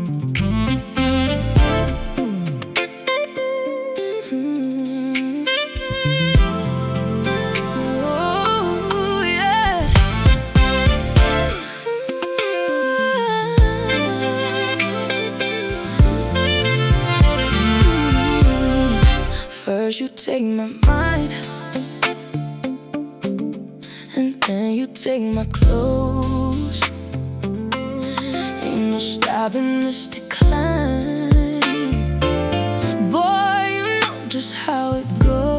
Oh, yeah. First you take my mind, and then you take my clothes. Ain't no stopping this decline. Boy, you know just how it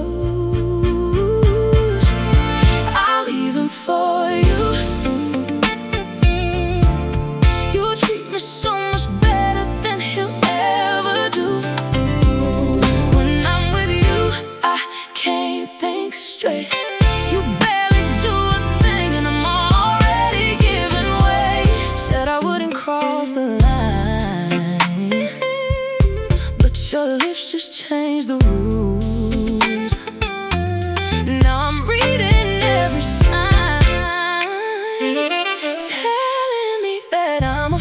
goes. I'll even for you. You treat me so much better than he'll ever do. When I'm with you, I can't think straight. You barely do a thing and I'm already giving way. Said I wouldn't cross the line, but your lips just changed the rules. Now I'm reading every sign, telling me that I'm a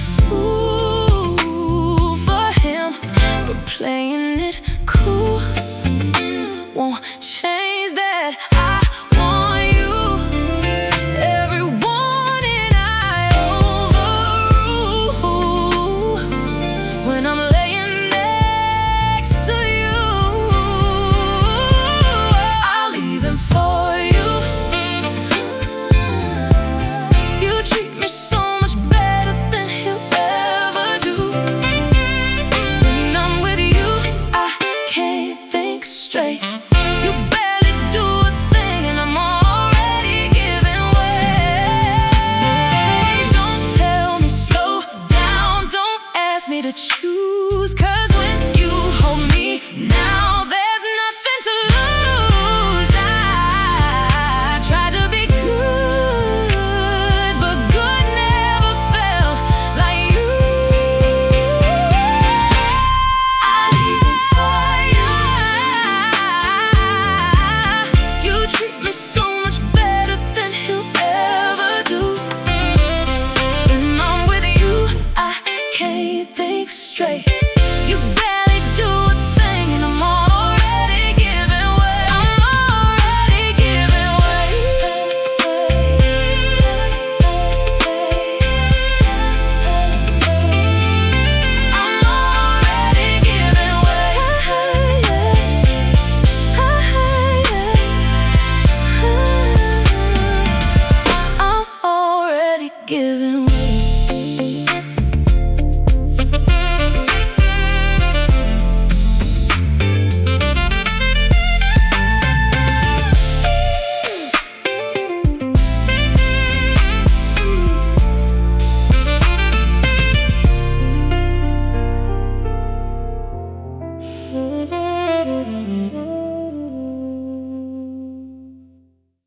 fool for him, but playing it cool won't change that. I want you every warning I overrule. When I'm laying next to you, I'll even for you. You treat me so much better than he'll ever do. When I'm with you, I can't think straight. You barely do a thing and I'm already giving way. Don't tell me slow down, don't ask me to choose, 'cause